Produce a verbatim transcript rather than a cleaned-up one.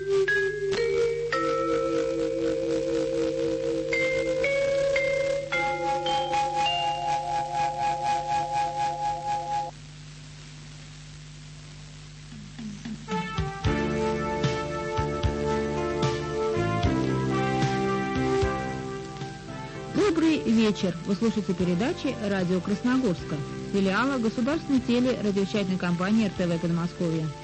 Добрый вечер. Вы слушаете передачи «Радио Красногорска», филиала государственной телерадиовещательной компании эр тэ вэ Подмосковье.